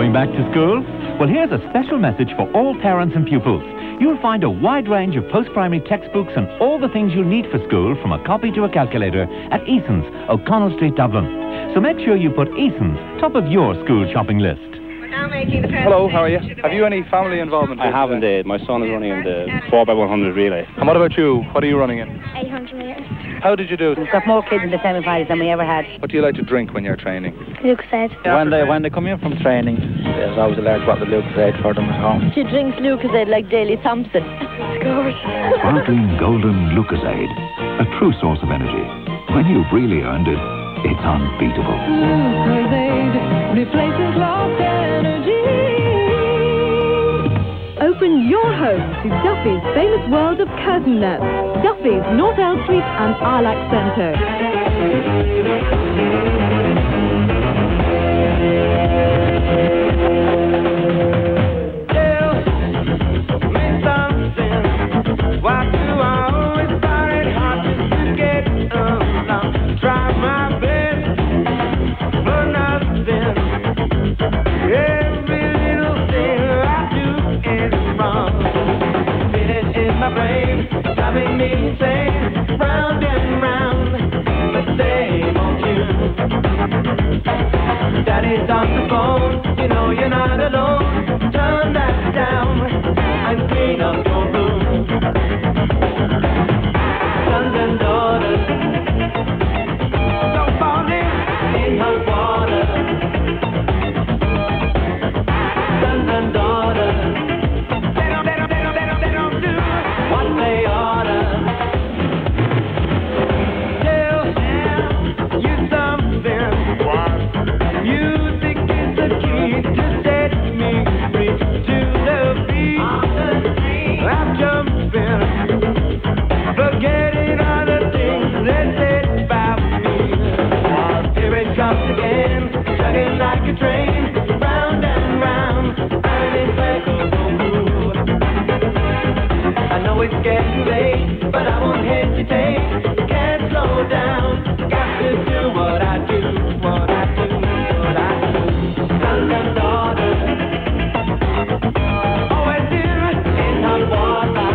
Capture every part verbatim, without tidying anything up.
Going back to school? Well, here's a special message for all parents and pupils. You'll find a wide range of post-primary textbooks and all the things you'll need for school, from a copy to a calculator, at Eason's, O'Connell Street, Dublin. So make sure you put Eason's top of your school shopping list. Hello, how are you? Have you any family involvement? I have indeed. My son is running in the four by one hundred relay. And what about you? What are you running in? eight hundred metres. How did you do it? We've got more kids in the semi-finals than we ever had. What do you like to drink when you're training? Lucozade. When they when they come in from training, there's always a large bottle of Lucozade for them at home. She drinks Lucozade like Daley Thompson. Scores. Sparkling golden Lucozade, a true source of energy. When you've really earned it, it's unbeatable. Lucozade replaces lost energy. Open your home to Duffy's famous world of curtain nets. Duffy's, North Elm Street and Arlac Centre. Daddy's on the phone, you know you're not alone. Turn that down and clean up your room. Sons and daughters, don't fall in hot water. Sons and daughters, they don't, they don't, they don't, they don't, they don't do what they oughta. Tell you something. Music is the key to set me free. To the beat, I'm jumping, forgetting all the things they said about me. Here it comes again, chugging like a train, round and round, burning circles on blue. I know it's getting late, but I won't hesitate. Can't slow down, got to do what I do, what I do. Sons and daughters, always in hot water.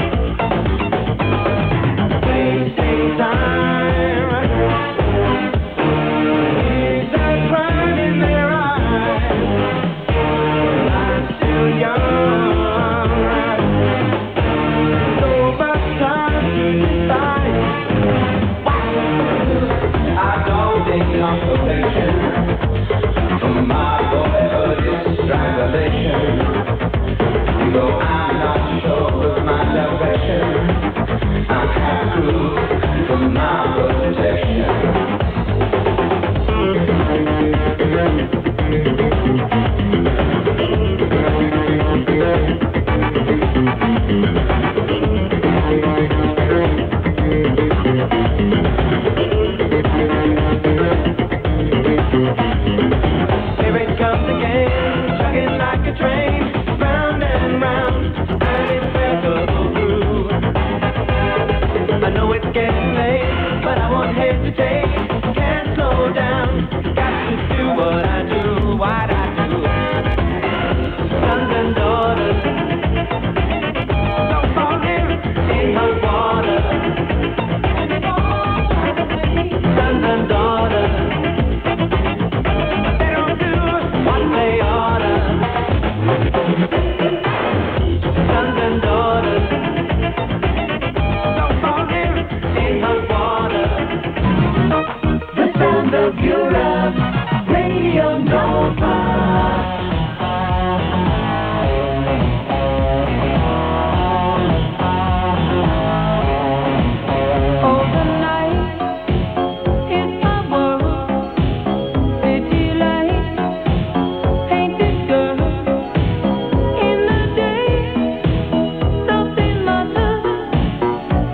Wasting time, is a crime in their eyes. I'm still young, so much time to decide. I don't need consolation. My boyhood is strangulation. Though I'm not sure of my direction, I have proof for my protection. Here it comes again, chugging like a train, round and round, burning circles through. I know it's getting late, but I won't hesitate. Can't slow down, got to do what I do, what I do. Sons and daughters, don't fall in hot water. Sons and daughters, sons and daughters, don't fall in hot water. The sound of Europe, Radio Nova.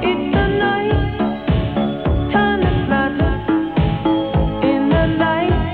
In the night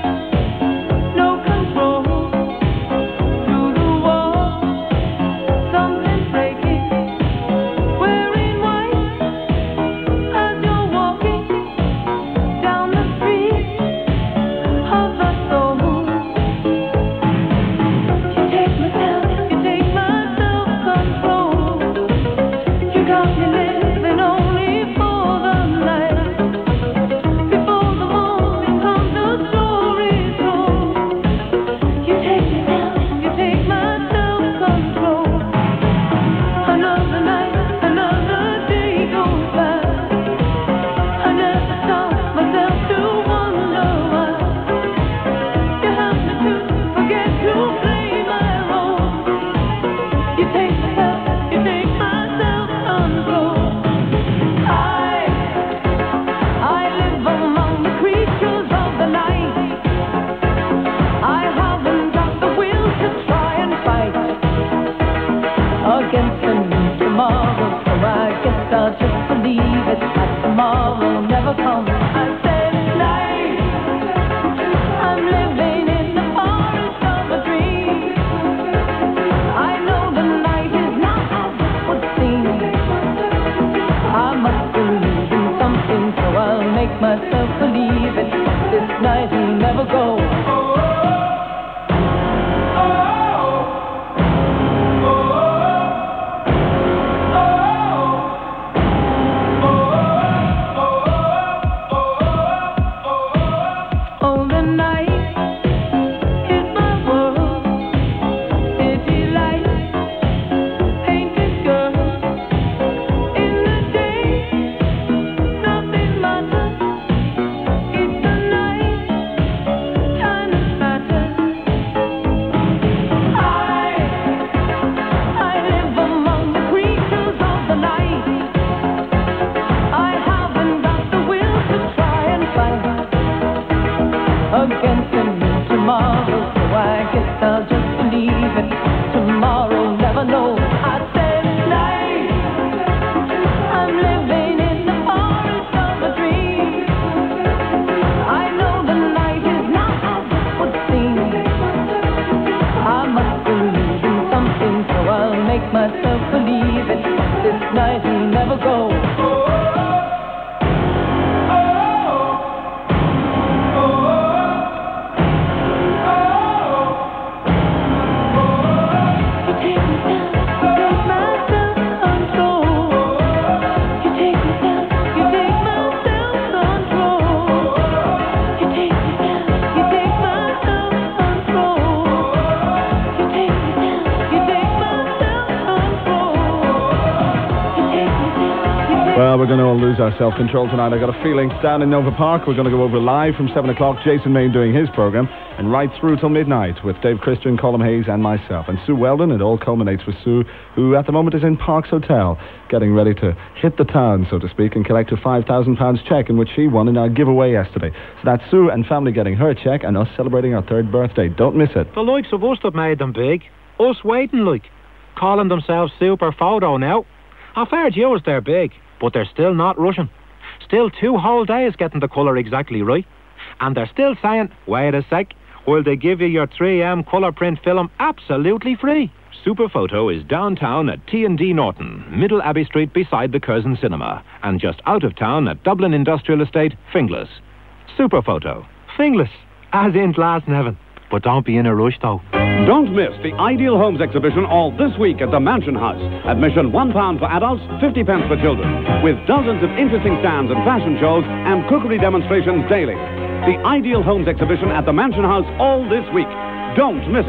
Well, we're going to all lose our self-control tonight. I've got a feeling. Down in Nova Park, we're going to go over live from seven o'clock. Jason May doing his programme, and right through till midnight with Dave Christian, Colm Hayes and myself. And Sue Weldon. It all culminates with Sue, who at the moment is in Parks Hotel, getting ready to hit the town, so to speak, and collect a five thousand pounds cheque in which she won in our giveaway yesterday. So that's Sue and family getting her cheque and us celebrating our third birthday. Don't miss it. The likes of us that made them big. Us waiting like. Calling themselves Super Photo now. How fair to yours they're big, but they're still not rushing. Still two whole days getting the colour exactly right. And they're still saying, wait a sec, will they give you your three M colour print film absolutely free? Superphoto is downtown at T and D Norton, Middle Abbey Street beside the Curzon Cinema, and just out of town at Dublin Industrial Estate, Finglas. Superphoto. Finglas, as in Glasnevin. But don't be in a rush though. Don't miss the Ideal Homes exhibition all this week at the Mansion House. Admission one pound for adults, fifty pence for children. With dozens of interesting stands and fashion shows and cookery demonstrations daily. The Ideal Homes exhibition at the Mansion House all this week. Don't miss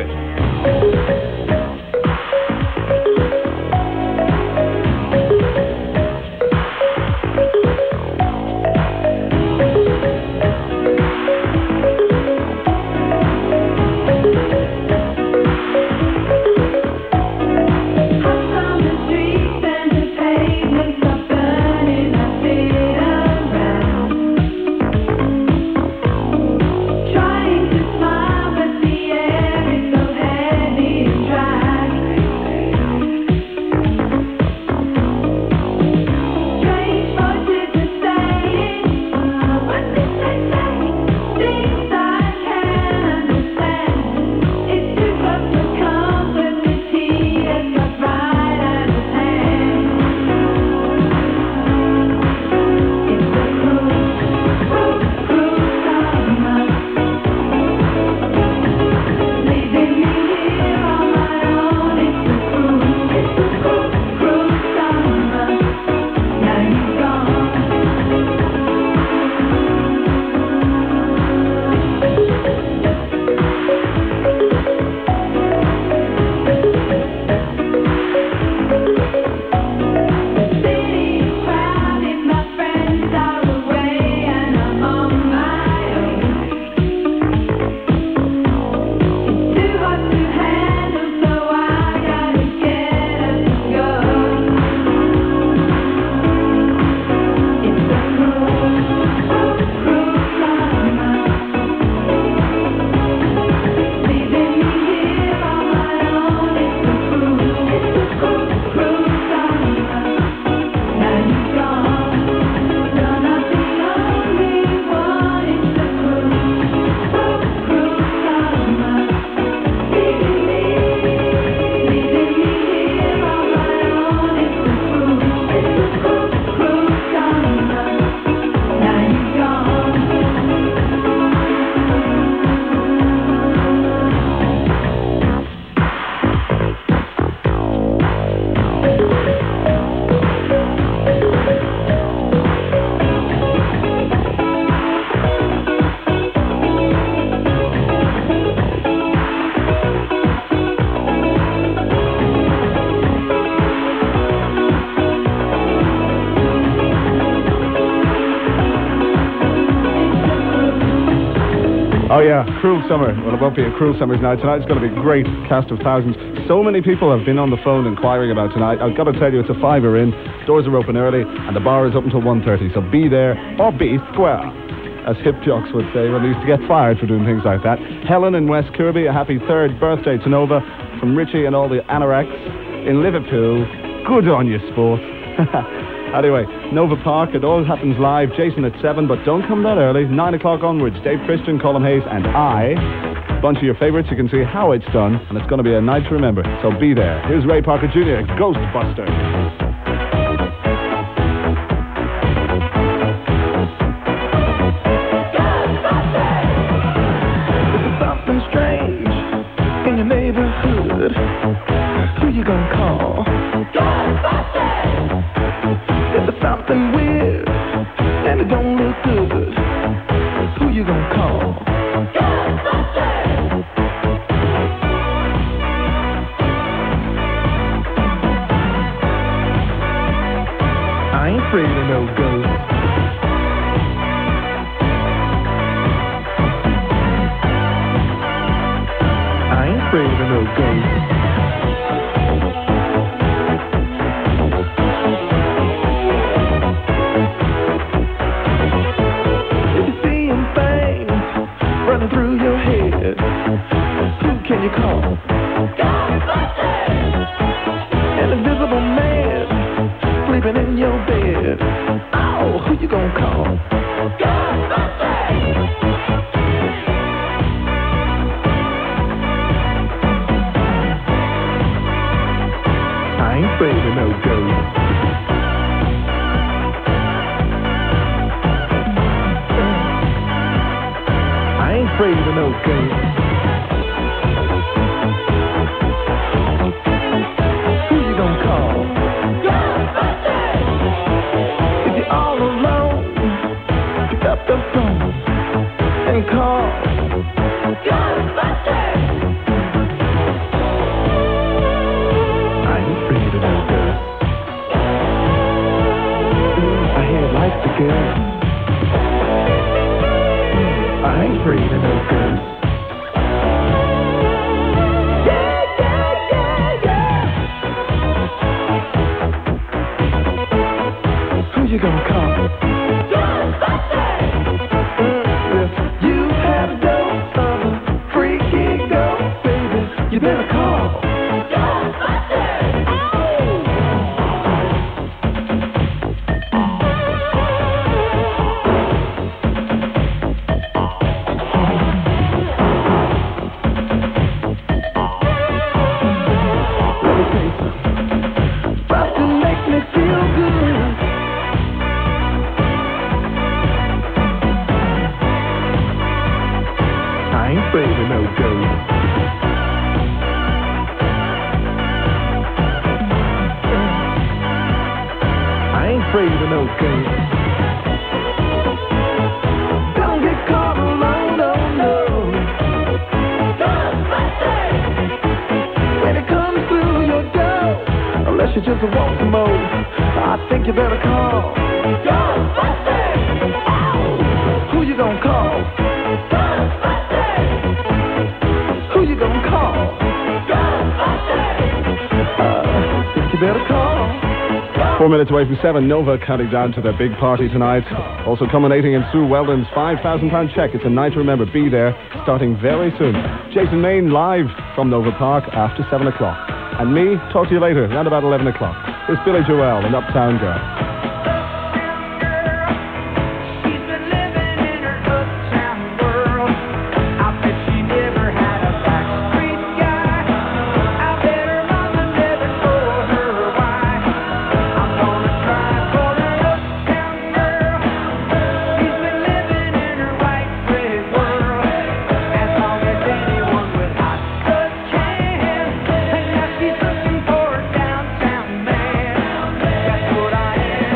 it. Trying to smile, but the air is so heavy. Oh yeah, Cruel Summer. Well, it won't be a Cruel Summer's night. Tonight's going to be a great cast of thousands. So many people have been on the phone inquiring about tonight. I've got to tell you, it's a fiver in. Doors are open early, and the bar is up until one thirty. So be there or be square, as hip jocks would say when they used to get fired for doing things like that. Helen in West Kirby, a happy third birthday to Nova from Richie and all the anoraks in Liverpool. Good on you, sport. Anyway, Nova Park, it all happens live. Jason at seven, but don't come that early. nine o'clock onwards. Dave Christian, Colin Hayes, and I. A bunch of your favourites. You can see how it's done, and it's going to be a night to remember. So be there. Here's Ray Parker Junior, Ghostbusters. Something strange in your neighborhood. Who you gonna call? Ghostbusters! If there's something weird and it don't look good, who you gonna call? Ghostbusters! I ain't afraid of no ghosts. I ain't afraid of no ghosts. If you're seeing things running through your head, who can you call? Ghostbusters! An invisible man sleeping in your bed. Oh, who you gonna call? Ghostbusters! I ain't afraid of no ghosts. I ain't afraid of no ghosts. Who you gonna call? Ghostbusters! If you're all alone, pick up the phone and call Ghostbusters! I ain't afraid of no ghosts. I hear life's a girl. I ain't afraid of no ghosts. Yeah, yeah, yeah, yeah. Who you gonna call? Ghostbusters! If you have a dose of a freaky ghost, baby, you better call Ghostbusters! About to make me feel good. I ain't afraid of no ghosts. I ain't afraid of no ghosts. Don't get caught alone, no, no. Ghostbusters! When it comes through your door, unless you just want some more, I think you better call Ghostbusters! Ow! Who you gonna call? Ghostbusters! Who you gonna call? Ghostbusters! Uh, think you better call. Four minutes away from seven, Nova counting down to their big party tonight. Also culminating in Sue Weldon's five thousand pound check. It's a night to remember. Be there, starting very soon. Jason Main live from Nova Park after seven o'clock. And me, talk to you later, around about eleven o'clock. It's Billy Joel and Uptown Girl. That's what I am.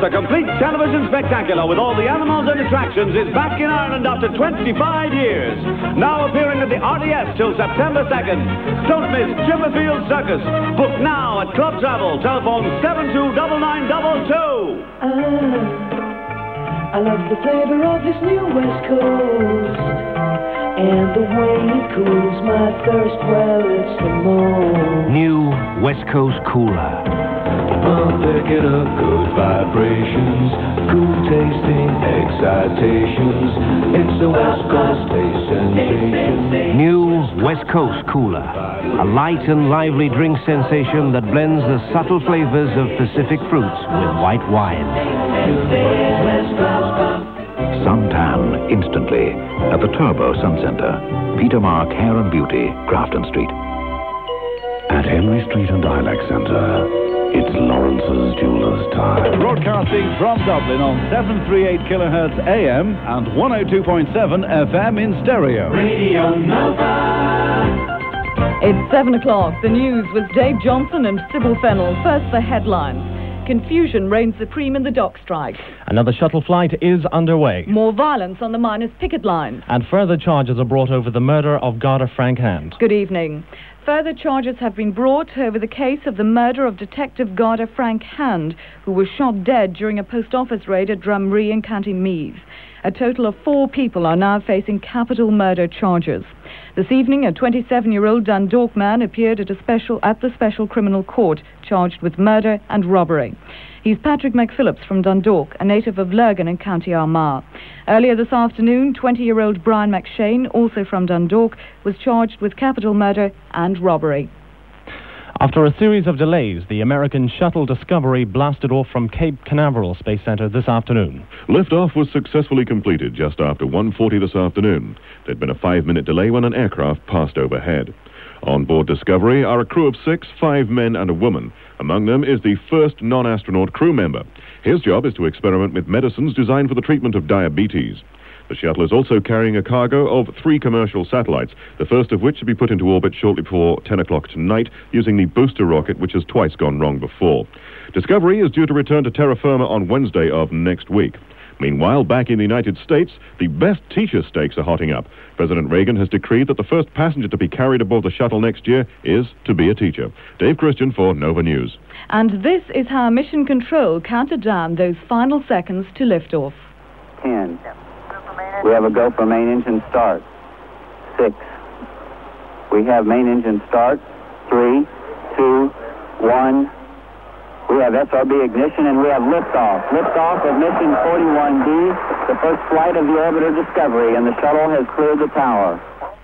a complete television spectacular with all the animals and attractions is back in Ireland after twenty-five years. Now appearing at the R D S till September second. Don't miss Chipperfield Circus. Book now at Club Travel. Telephone seven two nine nine two two. I love the flavor of this new West Coast, and the way it cools my thirst, well, it's the most. New West Coast Cooler. I'm picking up good vibrations, cool tasting excitations. It's the West Coast taste sensation. New West Coast Cooler. A light and lively drink sensation that blends the subtle flavors of Pacific fruits with white wine. Suntan instantly at the Turbo Sun Centre. Peter Mark Hair and Beauty, Grafton Street. At Henry Street and Ilac Centre, it's Lawrence's Jeweller's time. Broadcasting from Dublin on seven thirty-eight kilohertz A M and one oh two point seven F M in stereo. Radio Nova. It's seven o'clock. The news with Dave Johnson and Sybil Fennell. First, the headlines. Confusion reigns supreme in the dock strike. Another shuttle flight is underway. More violence on the miners' picket line. And further charges are brought over the murder of Garda Frank Hand. Good evening. Further charges have been brought over the case of the murder of Detective Garda Frank Hand, who was shot dead during a post office raid at Drumree in County Meath. A total of four people are now facing capital murder charges. This evening, a twenty-seven-year-old Dundalk man appeared at a special at the Special Criminal Court, charged with murder and robbery. He's Patrick McPhillips from Dundalk, a native of Lurgan in County Armagh. Earlier this afternoon, twenty-year-old Brian McShane, also from Dundalk, was charged with capital murder and robbery. After a series of delays, the American shuttle Discovery blasted off from Cape Canaveral Space Center this afternoon. Liftoff was successfully completed just after one forty this afternoon. There'd been a five-minute delay when an aircraft passed overhead. On board Discovery are a crew of six, five men and a woman. Among them is the first non-astronaut crew member. His job is to experiment with medicines designed for the treatment of diabetes. The shuttle is also carrying a cargo of three commercial satellites, the first of which should be put into orbit shortly before ten o'clock tonight using the booster rocket, which has twice gone wrong before. Discovery is due to return to terra firma on Wednesday of next week. Meanwhile, back in the United States, the best teacher stakes are hotting up. President Reagan has decreed that the first passenger to be carried aboard the shuttle next year is to be a teacher. Dave Christian for Nova News. And this is how Mission Control counted down those final seconds to liftoff. Ten. We have a go for main engine start. Six. We have main engine start. Three, two, one. We have S R B ignition and we have liftoff. Liftoff of mission forty-one D, the first flight of the orbiter Discovery, and the shuttle has cleared the tower.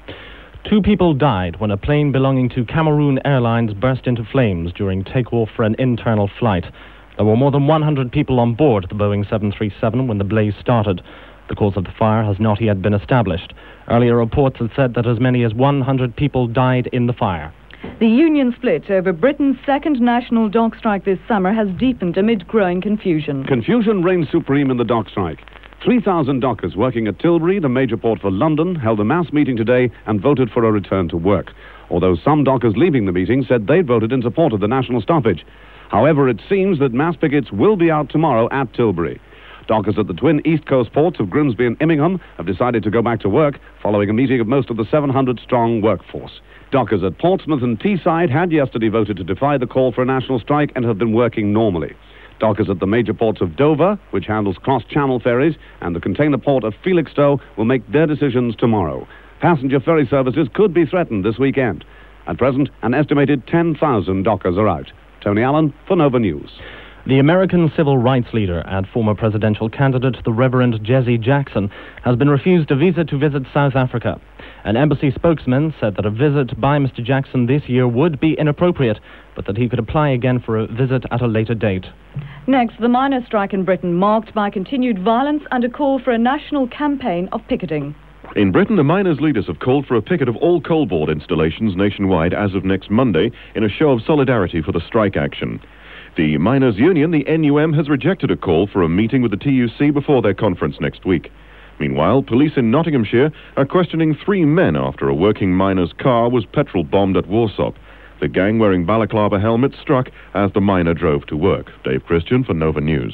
Two people died when a plane belonging to Cameroon Airlines burst into flames during takeoff for an internal flight. There were more than one hundred people on board the Boeing seven thirty-seven when the blaze started. The cause of the fire has not yet been established. Earlier reports had said that as many as one hundred people died in the fire. The union split over Britain's second national dock strike this summer has deepened amid growing confusion. Confusion reigns supreme in the dock strike. three thousand dockers working at Tilbury, the major port for London, held a mass meeting today and voted for a return to work. Although some dockers leaving the meeting said they'd voted in support of the national stoppage. However, it seems that mass pickets will be out tomorrow at Tilbury. Dockers at the twin East Coast ports of Grimsby and Immingham have decided to go back to work following a meeting of most of the seven hundred strong workforce. Dockers at Portsmouth and Teesside had yesterday voted to defy the call for a national strike and have been working normally. Dockers at the major ports of Dover, which handles cross-channel ferries, and the container port of Felixstowe will make their decisions tomorrow. Passenger ferry services could be threatened this weekend. At present, an estimated ten thousand dockers are out. Tony Allen for Nova News. The American civil rights leader and former presidential candidate, the Reverend Jesse Jackson, has been refused a visa to visit South Africa. An embassy spokesman said that a visit by Mister Jackson this year would be inappropriate, but that he could apply again for a visit at a later date. Next, the miners' strike in Britain, marked by continued violence and a call for a national campaign of picketing. In Britain, the miners' leaders have called for a picket of all coal board installations nationwide as of next Monday in a show of solidarity for the strike action. The miners' union, the N U M, has rejected a call for a meeting with the T U C before their conference next week. Meanwhile, police in Nottinghamshire are questioning three men after a working miner's car was petrol-bombed at Warsop. The gang wearing balaclava helmets struck as the miner drove to work. Dave Christian for Nova News.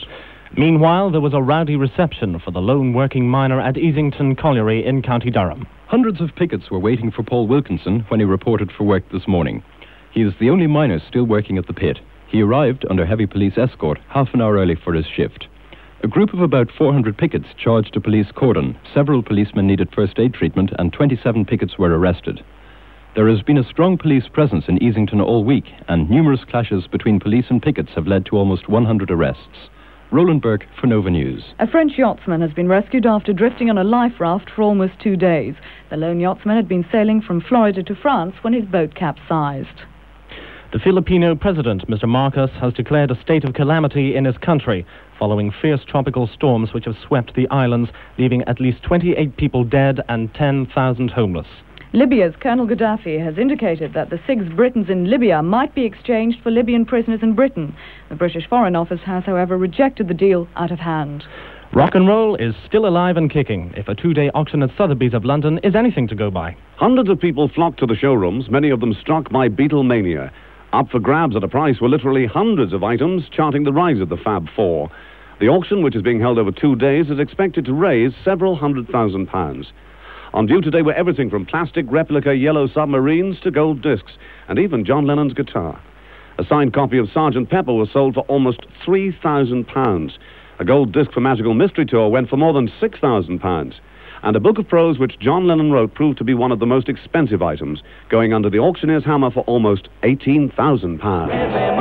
Meanwhile, there was a rowdy reception for the lone working miner at Easington Colliery in County Durham. Hundreds of pickets were waiting for Paul Wilkinson when he reported for work this morning. He is the only miner still working at the pit. He arrived under heavy police escort half an hour early for his shift. A group of about four hundred pickets charged a police cordon. Several policemen needed first aid treatment and twenty-seven pickets were arrested. There has been a strong police presence in Easington all week, and numerous clashes between police and pickets have led to almost one hundred arrests. Roland Burke for Nova News. A French yachtsman has been rescued after drifting on a life raft for almost two days. The lone yachtsman had been sailing from Florida to France when his boat capsized. The Filipino president, Mister Marcos, has declared a state of calamity in his country following fierce tropical storms which have swept the islands, leaving at least twenty-eight people dead and ten thousand homeless. Libya's Colonel Gaddafi has indicated that the six Britons in Libya might be exchanged for Libyan prisoners in Britain. The British Foreign Office has, however, rejected the deal out of hand. Rock and roll is still alive and kicking, if a two-day auction at Sotheby's of London is anything to go by. Hundreds of people flocked to the showrooms, many of them struck by Beatlemania. Up for grabs at a price were literally hundreds of items, charting the rise of the Fab Four. The auction, which is being held over two days, is expected to raise several hundred thousand pounds. On view today were everything from plastic replica yellow submarines to gold discs, and even John Lennon's guitar. A signed copy of Sergeant Pepper was sold for almost three thousand pounds. A gold disc for Magical Mystery Tour went for more than six thousand pounds. And a book of prose which John Lennon wrote proved to be one of the most expensive items, going under the auctioneer's hammer for almost eighteen thousand pounds.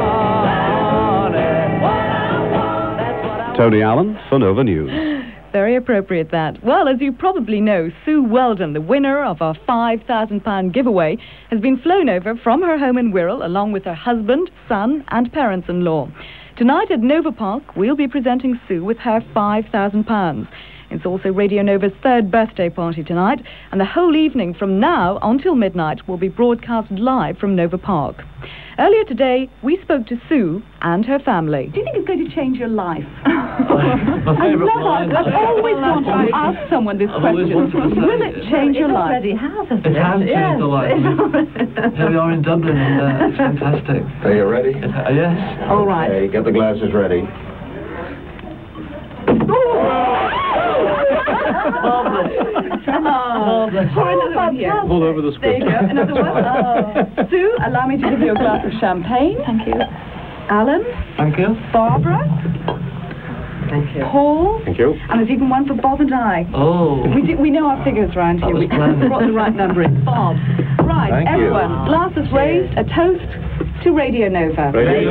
Tony Allen for Nova News. Very appropriate, that. Well, as you probably know, Sue Weldon, the winner of our five thousand pound giveaway, has been flown over from her home in Wirral along with her husband, son and parents-in-law. Tonight at Nova Park, we'll be presenting Sue with her five thousand pounds. It's also Radio Nova's third birthday party tonight, and the whole evening from now until midnight will be broadcast live from Nova Park. Earlier today, we spoke to Sue and her family. Do you think it's going to change your life? My favourite line. I've always wanted to ask someone this question. Will it change your life? It already has. It has changed the life. Here we are in Dublin, and uh, it's fantastic. Are you ready? Uh, yes. All right. Okay, get the glasses ready. Marvellous. Marvellous. Pour another one here. All over the There script. you go. Another one. Oh. Sue, allow me to give you a glass of champagne. Thank you. Alan. Thank you. Barbara. Thank you. Paul. Thank you. And there's even one for Bob and I. Oh. We, do, we know our figures round here. That was We grand. brought the right number in. Bob. Right, Thank you. everyone. Glasses raised. A toast to Radio Nova. Radio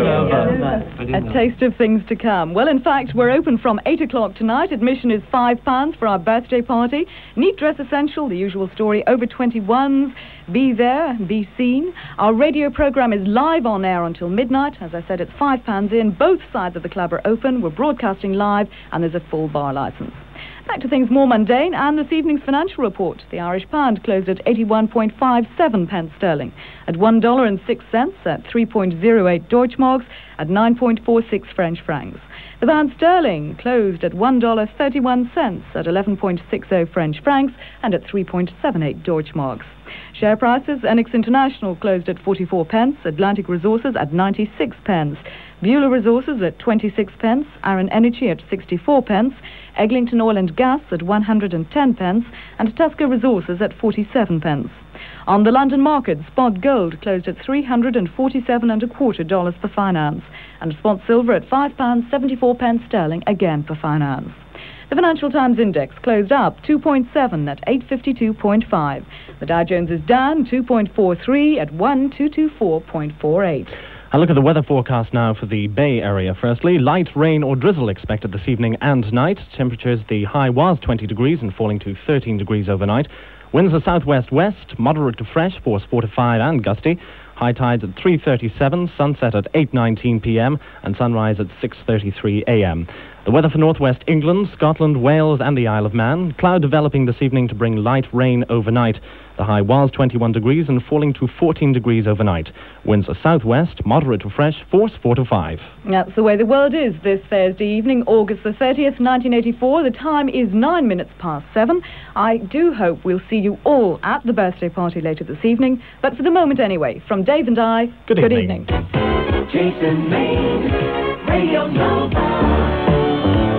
A taste of things to come. Well, in fact, we're open from eight o'clock tonight. Admission is five pounds for our birthday party. Neat dress essential, the usual story. Over twenty-ones. Be there, be seen. Our radio programme is live on air until midnight. As I said, it's five pounds in. Both sides of the club are open. We're broadcasting live, and there's a full bar licence. Back to things more mundane, and this evening's financial report. The Irish pound closed at eighty-one point five seven pence sterling, at one dollar and six cents, at three point oh eight Deutschmarks, at nine point four six French francs. The pound sterling closed at one dollar and thirty-one cents, at eleven point six oh French francs, and at three point seven eight Deutschmarks. Share prices: Enix International closed at forty-four pence, Atlantic Resources at ninety-six pence, Beulah Resources at twenty-six pence, Aron Energy at sixty-four pence, Eglinton Oil and Gas at one hundred ten pence, and Tusker Resources at forty-seven pence. On the London market, spot gold closed at three hundred forty-seven and a quarter dollars per finance, and spot silver at five pounds seventy-four pence sterling, again per finance. The Financial Times Index closed up two point seven at eight fifty-two point five. The Dow Jones is down two point four three at one two two four point four eight. A look at the weather forecast now for the Bay Area. Firstly, light rain or drizzle expected this evening and tonight. Temperatures, the high was twenty degrees and falling to thirteen degrees overnight. Winds are southwest-west, moderate to fresh, force four to five and gusty. High tides at three thirty-seven, sunset at eight nineteen p.m. and sunrise at six thirty-three a.m. The weather for northwest England, Scotland, Wales and the Isle of Man. Cloud developing this evening to bring light rain overnight. The high was twenty-one degrees and falling to fourteen degrees overnight. Winds are southwest, moderate to fresh, force four to five. That's the way the world is this Thursday evening, August the thirtieth, nineteen eighty-four. The time is nine minutes past seven. I do hope we'll see you all at the birthday party later this evening. But for the moment anyway, from Dave and I, good evening. Jason Maine, Radio Nova.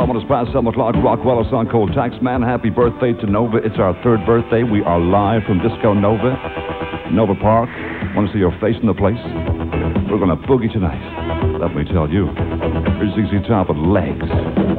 minutes past seven o'clock. Rockwell, a song called Taxman. Happy birthday to Nova. It's our third birthday. We are live from Disco Nova, Nova Park. Want to see your face in the place? We're going to boogie tonight. Let me tell you. Here's Z Z Top with Legs.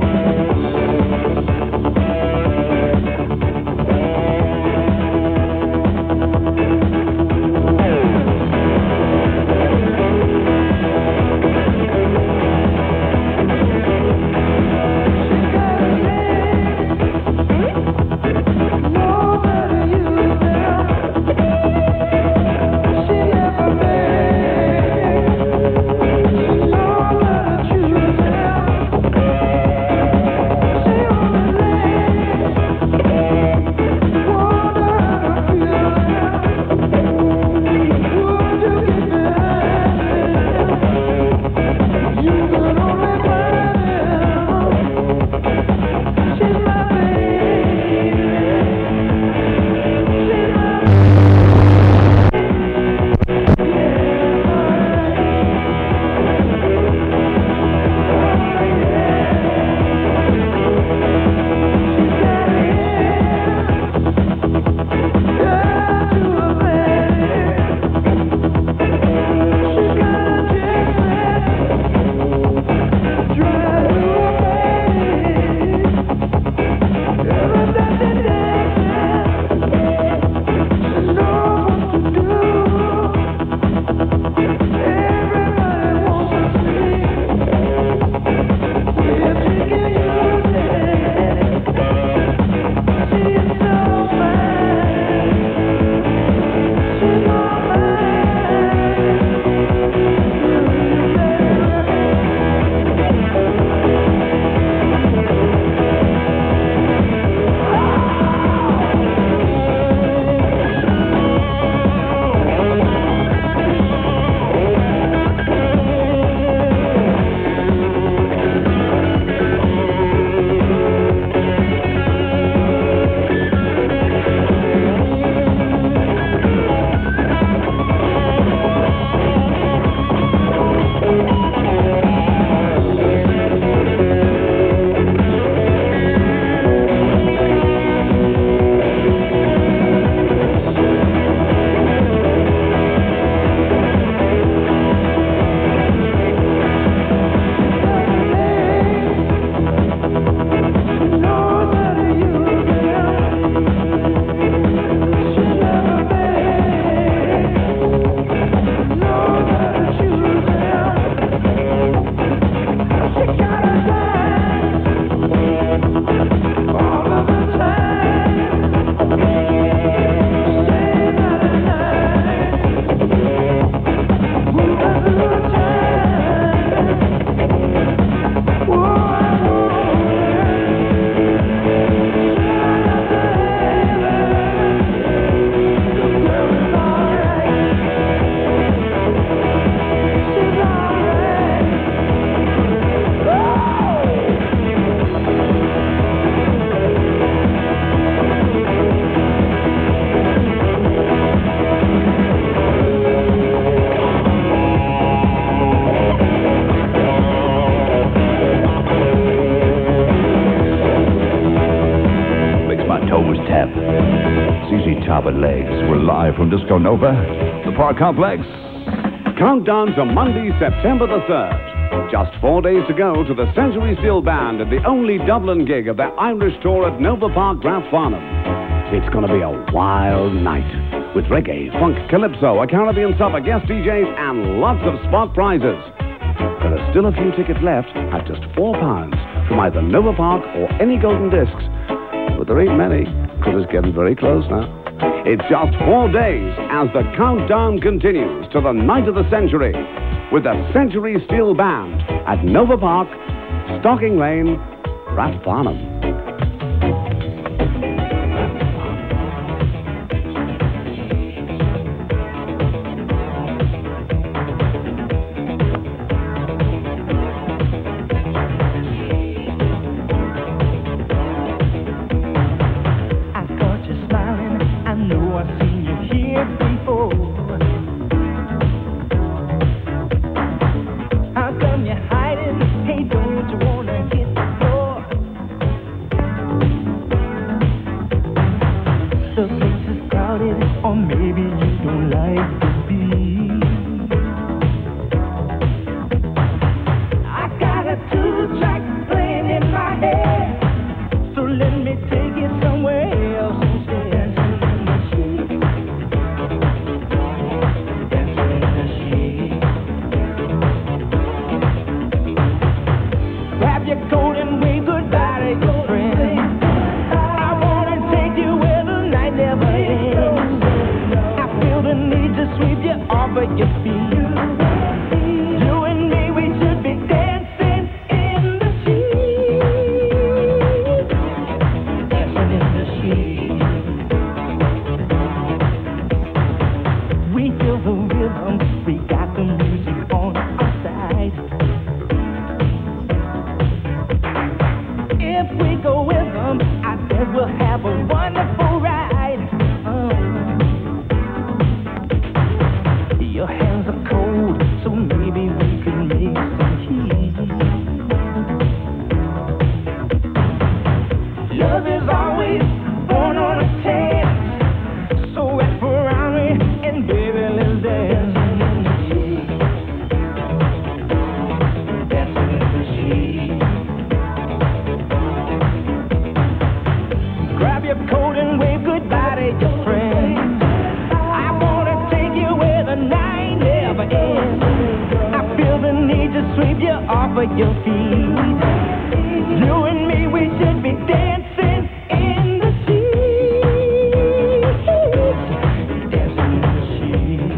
Legs. We're live from Disco Nova, the Park Complex. Countdown to Monday, September the third. Just four days to go to the Century Steel Band at the only Dublin gig of their Irish tour at Nova Park, Rathfarnham. It's going to be a wild night with reggae, funk, calypso, a Caribbean supper, guest D Js, and lots of spot prizes. There are still a few tickets left at just four pounds from either Nova Park or any Golden Discs. But there ain't many, because it's getting very close now. It's just four days as the countdown continues to the night of the century with the Century Steel Band at Nova Park, Stocking Lane, Rathfarnham. How come you're hiding? Hey, don't you wanna hit the floor? right. If we go with them, I bet we'll have a wonderful ride. Uh. Your hands are cold, so maybe we can make some heat. Love is always born on a chance, so wrap around me and baby let's dance. Dancing in the sheet. Grab your coat and wave goodbye to your friend. I wanna take you where the night never ends. I feel the need to sweep you off of your feet. You and me, we should be dancing in the sheet. Dancing in the sheet.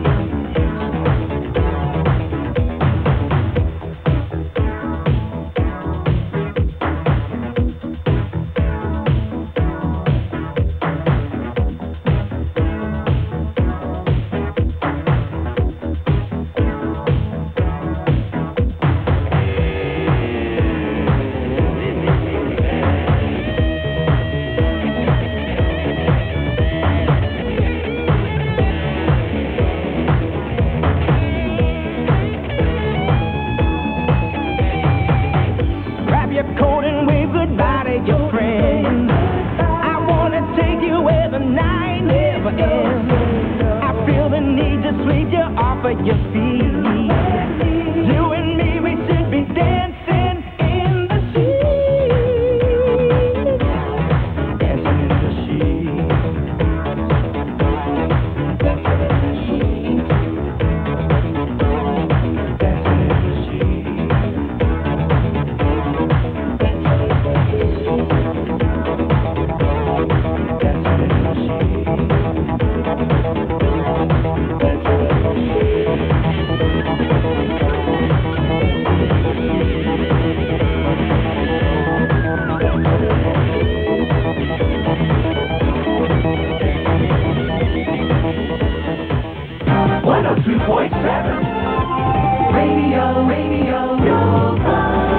Grab your coat and wave goodbye to your friend. I wanna take you where the night never ends. I feel the need to sweep you off of your feet. You and me, we should be dancing in the sheet. Dancing in the sheet. Dancing in the sheet. Dancing in the sheet. one oh two point seven Radio, Radio, Yoga.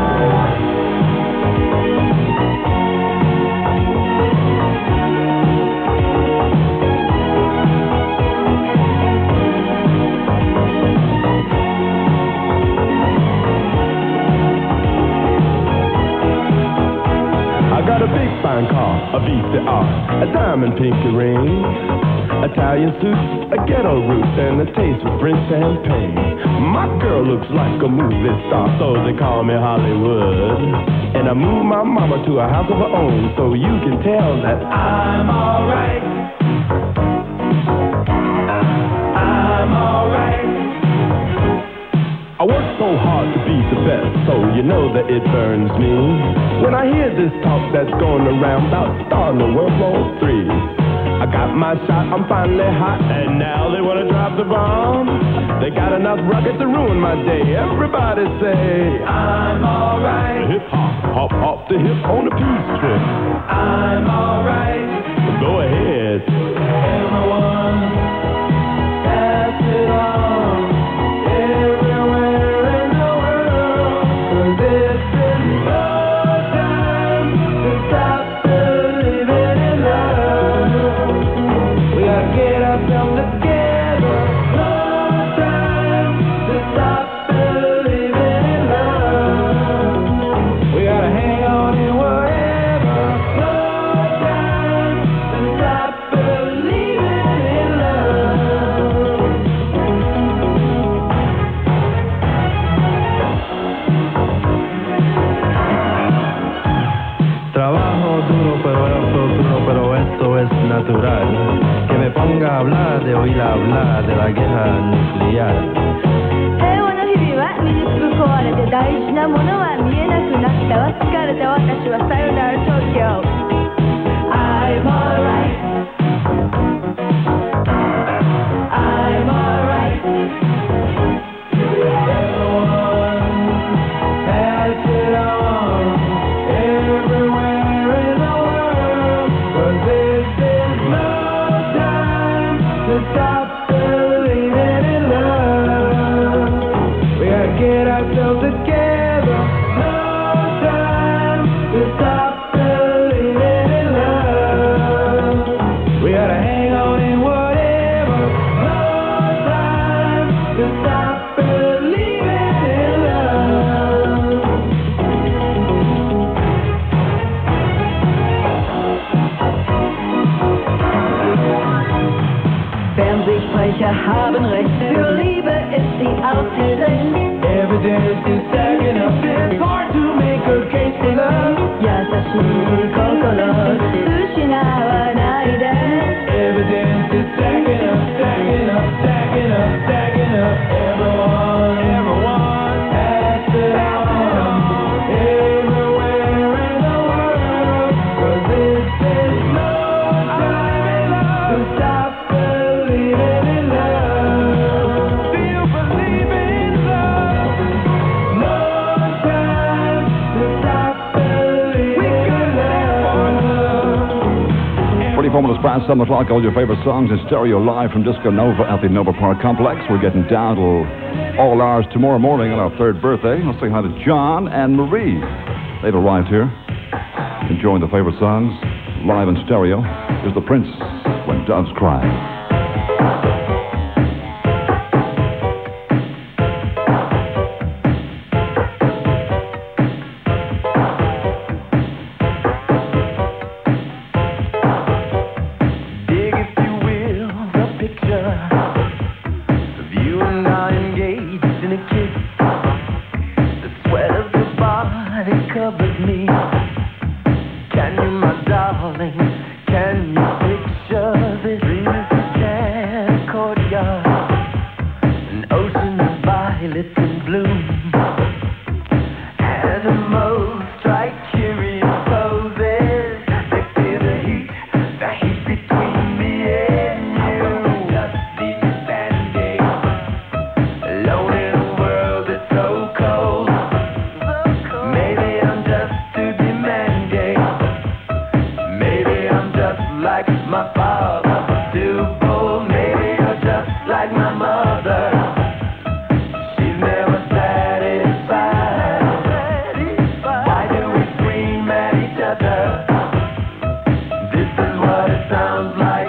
I got a big fine car, a V C R, a diamond pinky ring, Italian suit, a ghetto roots, and a taste of French champagne. My girl looks like a movie star, so they call me Hollywood. And I moved my mama to a house of her own, so you can tell that I'm alright. I'm alright. I work so hard to be the best, so you know that it burns me when I hear this talk that's going around about starting the World War Three. I got my shot, I'm finally hot, and now they want to drop the bomb. They got enough rocket to ruin my day. Everybody say, I'm alright. Hip hop, hop, hop the hip on a peace trip. I'm alright. Go ahead. Everyone, pass it on. Everywhere in the world, 'cause this is no time to stop believing in love. We gotta get ourselves together. No time to stop believing in love. We gotta hang on in whatever. No time to stop believing in love. Trabajo duro, pero eso duro, pero esto es natural. Que me ponga a hablar de oír hablar de la guerra nuclear. 平和の日々はみじつく壊れて大事なものは見えなくなったわ。疲れた私はさよなら東京。I'm alright. I'm alright. Everyone, pass it on. Everywhere in the world, 'cause this is no time to stop believing in love. We gotta get out ourselves together. No time to stop believing in love. We gotta hang on in whatever. No time to stop believing in love. Fernsehsprecher haben recht, für Liebe ist sie ausgerecht. Evidence is stacking up, it's hard to make a case for love. 優しい心失わないで Evidence is stacking up, stacking up, stacking up, stacking up. Everyone, everyone has to know. Everywhere in the world. 'Cause this is no time to stop believing in love. Do you believe in love? No time to stop believing in love. twenty-four minutes past seven o'clock, all your favorite songs in stereo live from Disco Nova at the Nova Park Complex. We're getting down to all hours tomorrow morning on our third birthday. Let's say hi to John and Marie. They've arrived here, enjoying the favorite songs live in stereo. Here's the Prince, When Doves Cry. Dig, if you will, the picture of you and I engaged in a kiss. The sweat of your body covers me. Can you, my darling, can you picture this? Dream is a cat courtyard, an ocean of violets in bloom. And the most strike curious poses. They feel the heat, the heat between me and you. Just leave me standing alone in a world that's so cold. Maybe I'm just too demanding. Maybe I'm just like my father, too bold. Maybe you're just like my mother. She's never satisfied. Why do we scream at each other? This is what it sounds like.